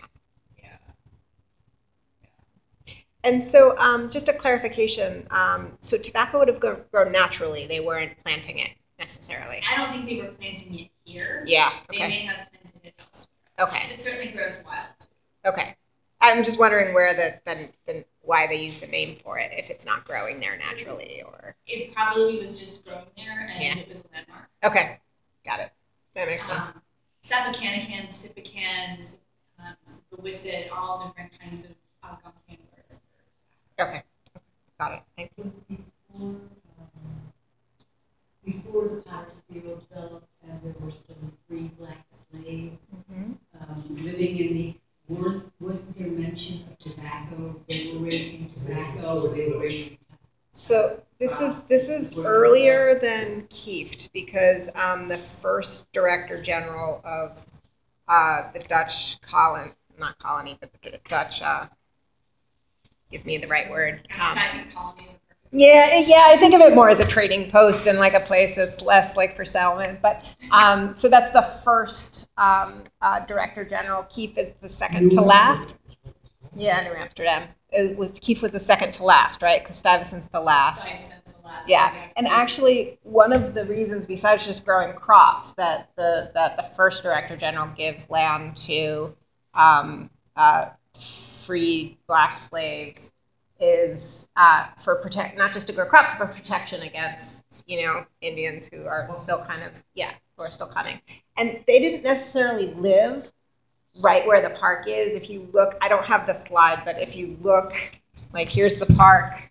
Yeah. And so, um, just a clarification. Um, so tobacco would have go- grown naturally. They weren't planting it necessarily. I don't think they were planting it here. Yeah. They Okay. may have planted it elsewhere. Okay. It certainly grows wild. Okay. I'm just wondering where the then then why they use the name for it if it's not growing there naturally or. It probably was just growing there, and Yeah. it was a landmark. Okay. Got it. That makes sense. Um, Sapacanacan, Sipacan, um, Sipawisset, all different kinds of Algonquian words. Okay. Got it. Thank you. Before, um, before the potter's field developed, and there were some free black slaves Mm-hmm. um, living in the, weren't, wasn't there mention of tobacco? They were raising tobacco, or they were raising. So this is this is earlier than Kieft because um, the first director general of uh, the Dutch colony, not colony, but the Dutch. Uh, give me the right word. Um, Packing colonies. Yeah, yeah, I think of it more as a trading post and like a place that's less like for settlement. But um, so that's the first um, uh, director general. Kieft is the second to last. Yeah, New Amsterdam. It was Kieft was the second to last, right? Because Stuyvesant's the last. Stuyvesant's the last. Yeah, exactly. and actually, one of the reasons, besides just growing crops, that the that the first director general gives land to um, uh, freed black slaves is uh, for protect, not just to grow crops, but protection against, you know, Indians who are still kind of, yeah, who are still coming. And they didn't necessarily live right where the park is. If you look, I don't have the slide, but if you look, like here's the park,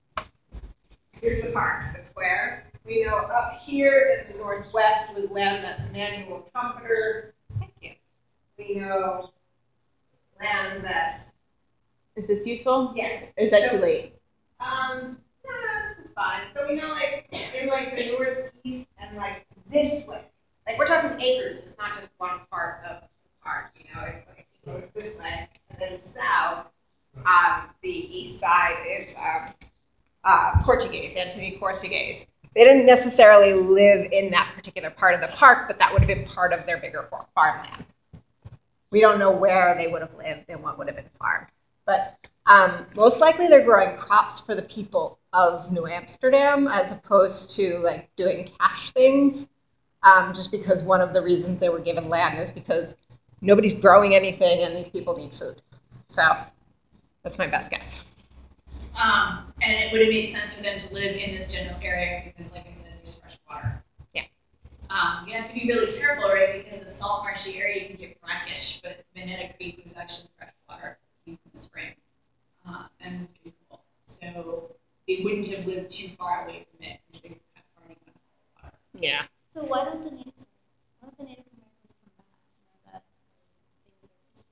here's the park, the square. We know up here in the northwest was land that's Manuel Trumpeter. Thank you. We know land that's, Is this useful? yes. Or is that So- too late? Um, no, no, this is fine. So we know, like, in, like, the northeast and, like, this way. Like, we're talking acres. It's not just one part of the park, you know? It's, like, it goes this way. And then south, on the east side, is um, uh, Portuguese, Antony Portuguese. They didn't necessarily live in that particular part of the park, but that would have been part of their bigger farmland. We don't know where they would have lived and what would have been farmed. But um, most likely they're growing crops for the people of New Amsterdam as opposed to like doing cash things. Um, just because one of the reasons they were given land is because nobody's growing anything and these people need food. So that's my best guess. Um, and it would have made sense for them to live in this general area because, like I said, there's fresh water. Yeah. Um, you have to be really careful, right? Because a salt marshy area you can get brackish, but Minetta Creek was actually fresh water from the spring, uh, and it's drinkable. So they wouldn't have lived too far away from it because they had farming on water. Yeah. So why don't the Native why don't the Native Americans come back now that things are peaceful?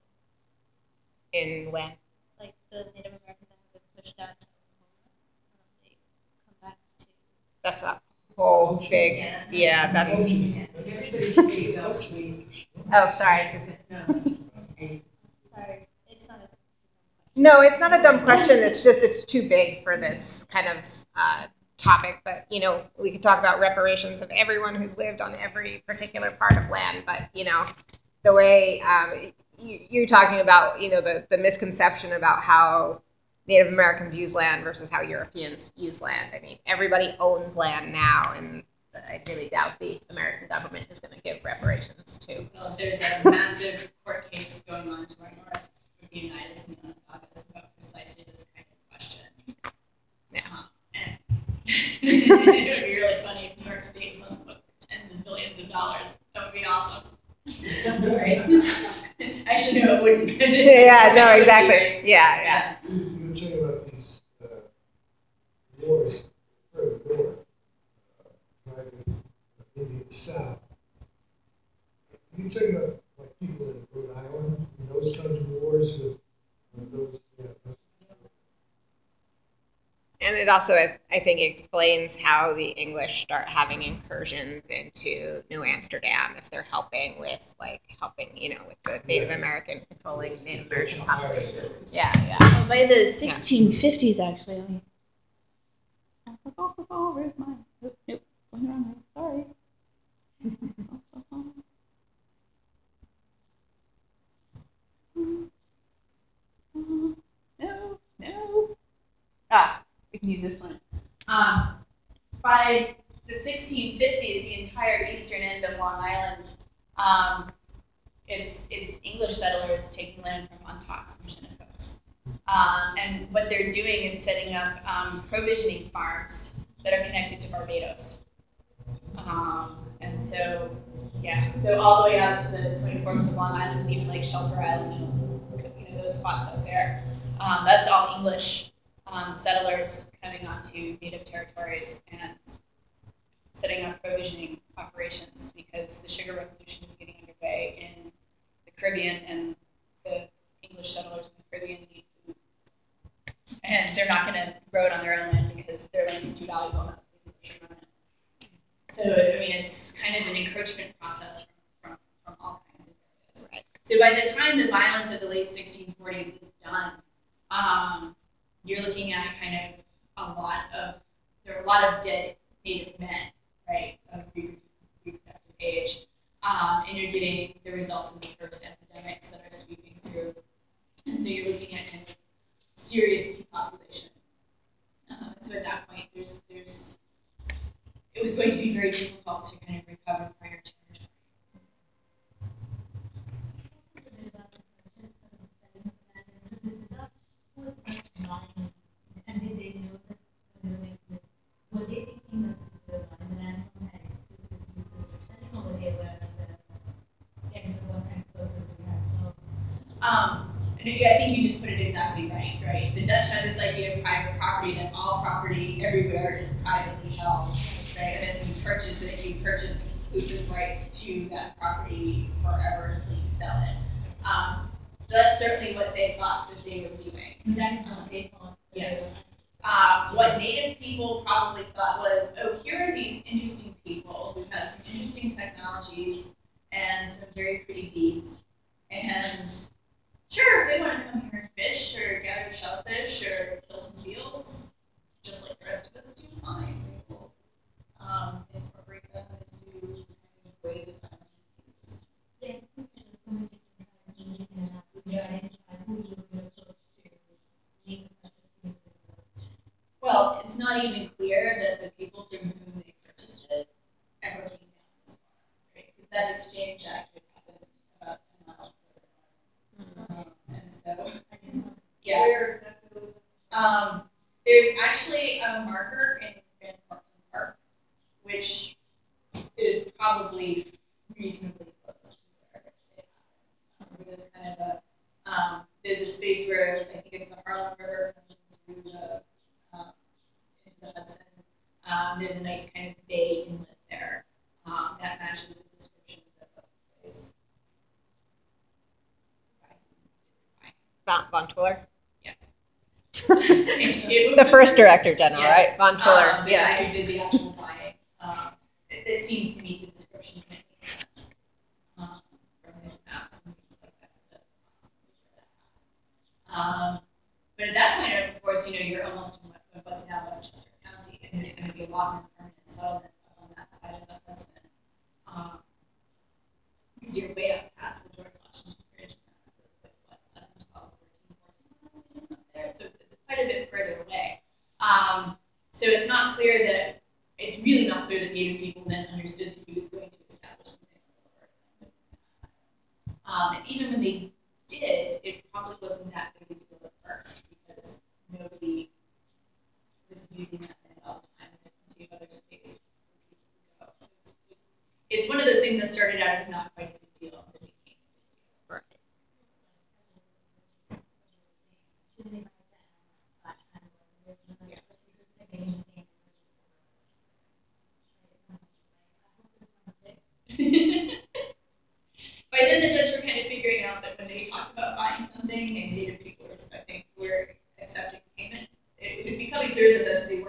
In when? Like the Native Americans that have been pushed out to Oklahoma, why don't they come back to? That's a whole big, yeah, that's. Everybody stays out, please. Oh, sorry, Susan. No. Sorry, it's not a. No, it's not a dumb question. It's just it's too big for this kind of uh, topic. But you know, we could talk about reparations of everyone who's lived on every particular part of land. But you know, the way um, you, you're talking about, you know, the the misconception about how Native Americans use land versus how Europeans use land. I mean, everybody owns land now, and I really doubt the American government is going to give reparations to. Well, there's a massive court case going on to our north with the United States and Onondagas about precisely this kind of question. Yeah. Um, and it would be really funny if New York State was on the hook for tens of billions of dollars. That would be awesome. Sorry. Actually, no, it wouldn't. Yeah, no, It would be exactly. great. Yeah, yeah. You were talking about these uh, wars further north, uh, driving Indian south. You talking about like people in Rhode Island and those kinds of wars with uh, those, yeah, those. And it it also, I I think, explains how the English start having incursions into New Amsterdam if they're helping with, like, helping, you know, with the Native American, controlling Native American population. Yeah, yeah. By the sixteen fifties, actually. Oh, oh, oh, where's mine? Nope, nope, going wrong way. Sorry. No, no. Ah, we can use this one. Um, by the sixteen fifties, the entire eastern end of Long Island, um, it's it's English settlers taking land from Montauk's and Shinnecoas. Um, and what they're doing is setting up um, provisioning farms that are connected to Barbados. Um, and so, yeah, so all the way out to the Twin Forks of Long Island and even like Shelter Island, you know, you know those spots up there. Um, that's all English um, settlers coming onto native territories and setting up provisioning operations because the sugar revolution is getting underway in the Caribbean and the English settlers in the Caribbean need food. And they're not going to grow it on their own land because their land is too valuable not to be able to run it. So, I mean, it's kind of an encroachment process from, from, from all kinds of areas. Right. So by the time the violence of the late sixteen forties is done, um, you're looking at kind of a lot of, there are a lot of dead Native men, right, of reproductive age. Um, and you're getting the results of the first epidemics that are sweeping through. And so you're looking at kind of serious depopulation. Uh, so at that point, there's, there's, it was going to be very difficult to kind of recover prior territory. And did they know that they were making this? Were they thinking that the land had exclusive uses of setting, or were they aware of the yes, of what kind of sources we have? Um, and yeah, I think you just put it exactly right, right? The Dutch had this idea of private property, that all property everywhere is privately held, right? And then you purchase it, you purchase exclusive rights to that property forever until you sell it. Um, so that's certainly what they thought that they were doing. I mean, that is what they thought. Yes. Um, what Native people probably thought was, oh, here are these interesting people who have some interesting technologies and some very pretty beads. And sure, if they want to come here and fish or gather shellfish or kill some seals, just like the rest of us do, fine. We will um, incorporate them into kind of ways that are used. Yeah, it's just so many different kinds of meaning and that we identify who we would be approached to make the purchase. Well, it's not even clear that the people from whom they purchased it ever came down this far, right? Because that exchange actually happened about ten miles further north. Um, and so, yeah. Where exactly? Um, there's actually a marker in Van Cortlandt Park, which is probably reasonably close to where it happened. Um, there's kind of a um, there's a space where I think it's the Harlem River comes into the um, into the Hudson. Um, there's a nice kind of bay inlet there um, that matches the description of the space. Von, Von Twiller? Yes. The first director general, yes. Right? Von Twiller. Um, the yeah. guy who did the actual buying. Um, it, it seems to meet the descriptions that make sense um, from his maps and things like that. That's possibly that happened. Um, but at that point, of course, you know, you're almost in what, what's now Westchester County, and there's going to be a lot more permanent settlement up on that side of the Hudson. Um, because you're way up past the George Washington Bridge. So it's like, what, eleven, twelve, thirteen, fourteen miles up there. So it's, it's quite a bit further away. Um, so it's not clear that, it's really not clear that Native people then understood that he was going to establish something on the river. Um, and even when they did, it probably wasn't that big a deal at first because nobody was using that land all the time. There's plenty of other space for people to go. So it's, it's one of those things that started out as not quite a big deal, but became a big deal. Right. By then, the Dutch were kind of figuring out that when they talked about buying something and Native people were expecting, were accepting payment, it, it was becoming clear that the Dutch they weren't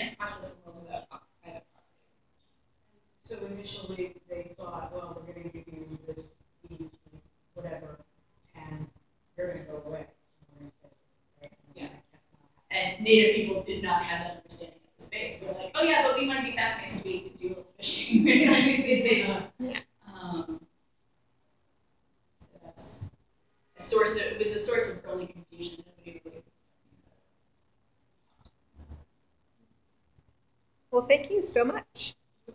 can't process a world without private property. So initially, they thought, well, we're gonna give you this, these, this, whatever, and you're gonna go away. Yeah. And Native people did not have that understanding of the space. They're like, oh yeah, but we might be back next week to do a little fishing. they did not. Yeah. Um, so that's a source of, it was a source of early confusion. Nobody really. Well, thank you so much.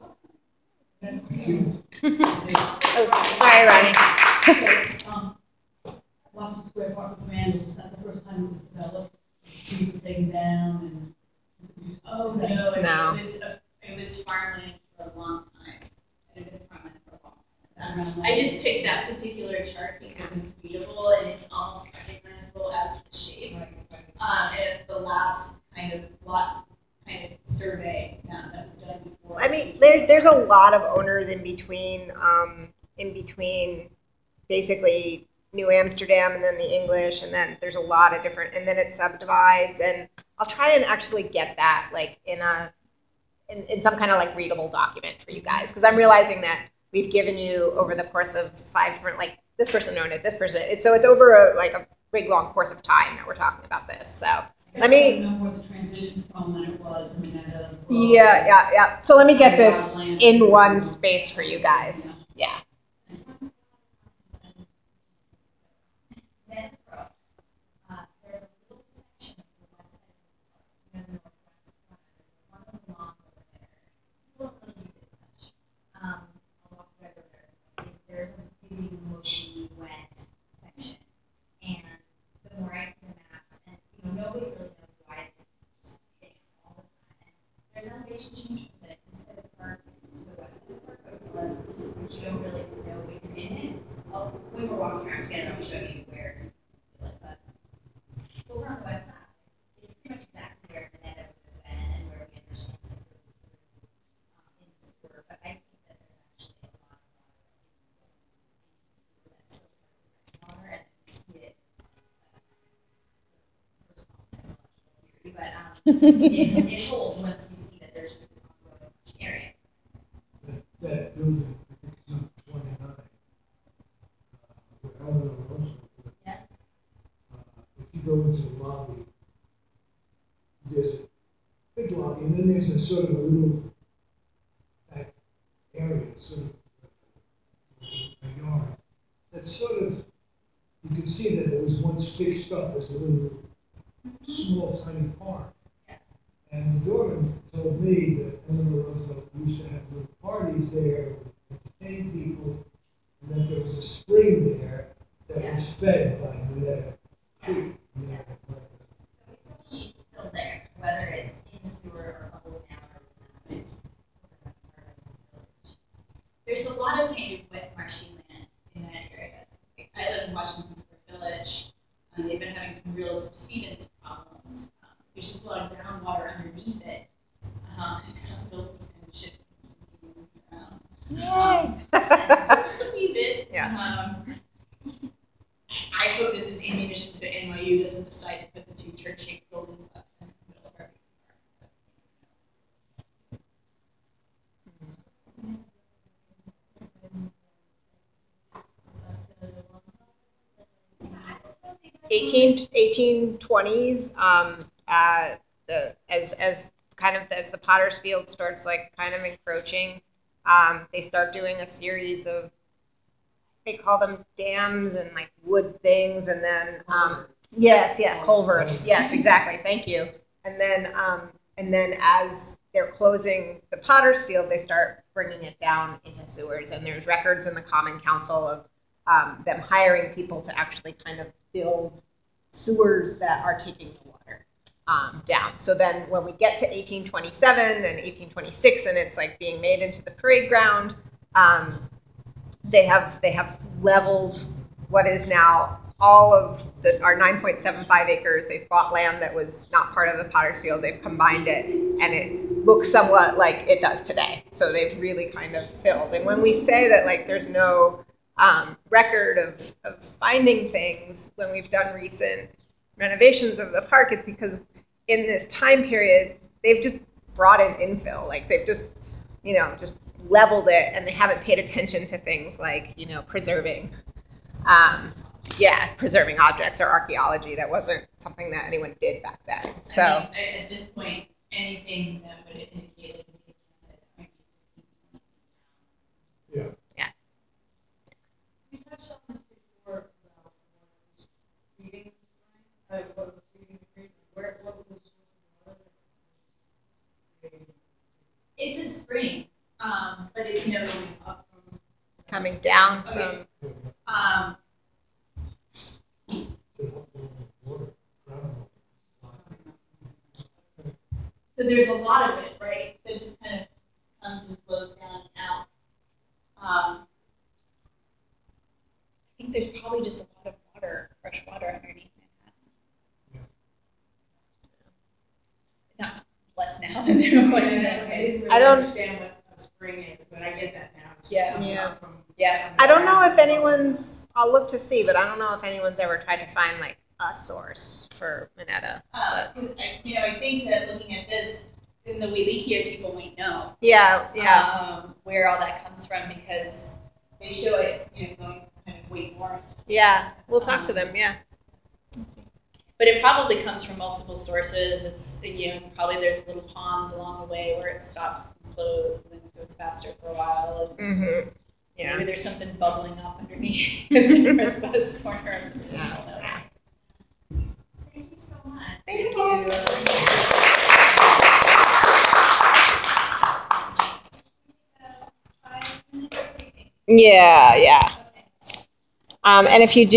Oh, sorry, Ronnie. Um, Washington Square Park with Randall, was that the first time it was developed? Trees were taken down and. Oh no, it, No. it was a, it was farmland for a long time. It had been farmland for a long time. Um, I just picked that particular chart because it's beautiful and it's almost recognizable as the shape. Um, and it's the last kind of lot kind of survey map that was done before. I mean, there, there's a lot of owners in between, um, in between basically New Amsterdam and then the English, and then there's a lot of different, and then it subdivides, and I'll try and actually get that like in a, in, in some kind of like readable document for you guys, because I'm realizing that we've given you over the course of five different, like this person owned it, this person, it's, so it's over a, like a big long course of time that we're talking about this, so. Let me. know where the transition from when it was. I mean, I don't- Yeah, yeah, yeah. So let me get this in one space for you guys. Yeah. Then, uh, there's a little section of the west side of the park, near the northwest corner. One of the lawns over there. People don't really use it much. Um, a lot of guys over there. Is there's a big, mushy, wet section, and the more I see the maps, and you know, nobody really knows why it's just damp all the time. And there's elevation change from the inside of the park to the west side of the park, over eleven feet, which you don't really know when you're in it. Oh, when we're walking around together, I'll show you where. Like that. Over on the west side, it's pretty much exactly where the net would have been and where we understand that there was um, in the sewer. But I think that there's actually a lot of water that isn't going into the sewer that's still part of the water, and you see it. That's my personal theory, but um, it, it holds once you see that there's just this ongoing area. That, that building, I think it's on twenty-nine. Uh, where Eleanor Roosevelt lived. Yeah. Uh, if you go into the lobby, there's a big lobby, and then there's a sort of a little back area, sort of uh, a yard. That's sort of, you can see that it was once fixed up as a little small tiny park. And the doorman told me that Eleanor Roosevelt used to have little parties there, entertain people, and that there was a spring there that was fed by Minetta Creek. Minetta Creek. It's still there, whether it's in the sewer or bubbled down or it's not. It's sort of part of the village. There's a lot of kind of wet marshy land in that area. I live in Washington Square Village. Um, they've been having some real subsidence problems. Um, there's just a lot of groundwater underneath it. Um, and kind of buildings kind of shifting and moving around. Um, just a wee bit. Yeah. Um, I hope this is ammunition so N Y U doesn't decide to put the two church-shaped buildings up in the middle of our eighteen, eighteen twenties, um, uh, the, as, as kind of, as the Potter's Field starts like kind of encroaching, um, they start doing a series of, they call them dams and like wood things, and then, um, yes, yeah, culverts, yes, exactly, thank you. And then, um, and then as they're closing the Potter's Field, they start bringing it down into sewers, and there's records in the Common Council of um, them hiring people to actually kind of build sewers that are taking the water um, down. So then when we get to eighteen twenty-seven and eighteen twenty-six, and it's like being made into the parade ground, um, they have they have leveled what is now all of the, our nine point seven five acres. They've bought land that was not part of the Potter's Field. They've combined it, and it looks somewhat like it does today. So they've really kind of filled. And when we say that like there's no um, record of, of finding things when we've done recent renovations of the park, it's because in this time period, they've just brought in infill. Like they've just, you know, just leveled it, and they haven't paid attention to things like, you know, preserving, um, yeah, preserving objects or archaeology. That wasn't something that anyone did back then. So I mean, at, at this point, anything that would indicate like a campsite that might be Yeah. yeah. You touched on this before about one of these readings, right? Uh, what was reading the green? Where, what was the source of the water? It's a spring, um, but it, you know, it's up from, Coming down Okay. from um, It's an upland water, groundwater. so there's a lot of it, right, that just kind of comes and flows down and out. Um, I think there's probably just a lot of water, fresh water underneath Manhattan. That's less now than there was Yeah, then. I didn't really I don't- understand what a spring is, but I get that now. It's just Yeah. coming Yeah. up from- Yeah. I don't know if anyone's, I'll look to see, but I don't know if anyone's ever tried to find like a source for Minetta. Uh, 'cause I, you know, I think that looking at this, in the Wheelikia people might know. Yeah, yeah. Um, where all that comes from, because they show it, you know, going kind of way north. Yeah, we'll talk to them, yeah. But it probably comes from multiple sources. It's, you know, probably there's little ponds along the way where it stops and slows and then it goes faster for a while. And Mm-hmm. Yeah. maybe there's something bubbling up underneath the northwest corner of the Yeah. regional Yeah. node. Thank you so much. Thank you. Uh, five minutes, I think. Yeah, yeah. Okay. Um, and if you do